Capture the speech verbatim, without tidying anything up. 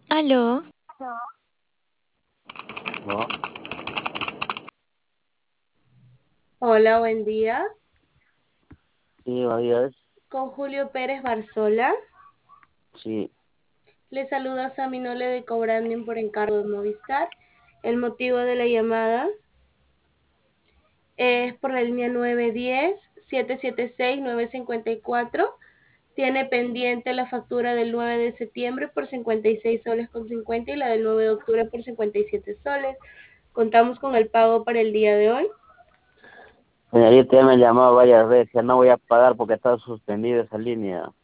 Aló, No, Hola, buen día. sí, María, Con Julio Pérez Barzola. sí, Le saluda Sammy Nole de Cobranding por encargo de Movistar. El motivo de la llamada es por la línea nueve uno cero, siete siete seis, nueve cinco cuatro. Tiene pendiente la factura del nueve de septiembre por cincuenta y seis soles con cincuenta y la del nueve de octubre por cincuenta y siete soles. Contamos con el pago para el día de hoy. señorita, ya me han llamado varias veces, ya no voy a pagar porque está suspendida esa línea.